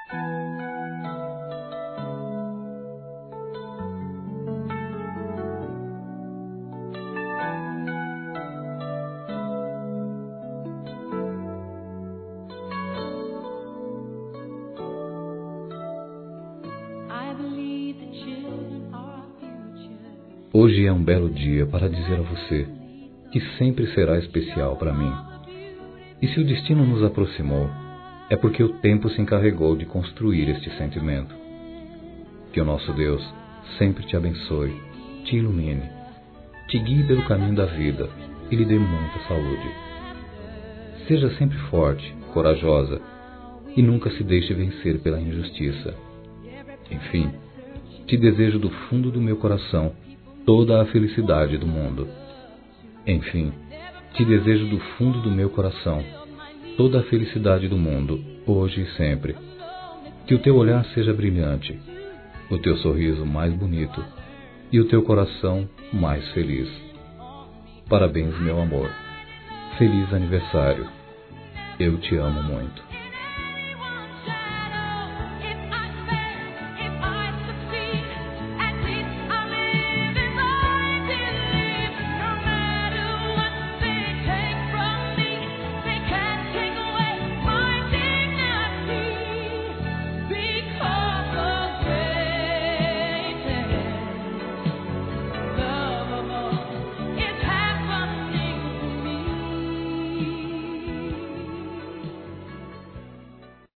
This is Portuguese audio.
Hoje é um belo dia para dizer a você que sempre será especial para mim. E se o destino nos aproximou, é porque o tempo se encarregou de construir este sentimento. Que o nosso Deus sempre te abençoe, te ilumine, te guie pelo caminho da vida e lhe dê muita saúde. Seja sempre forte, corajosa e nunca se deixe vencer pela injustiça. Enfim, te desejo do fundo do meu coração toda a felicidade do mundo. Enfim, te desejo do fundo do meu coração toda a felicidade do mundo, hoje e sempre. Que o teu olhar seja brilhante, o teu sorriso mais bonito e o teu coração mais feliz. Parabéns, meu amor. Feliz aniversário. Eu te amo muito.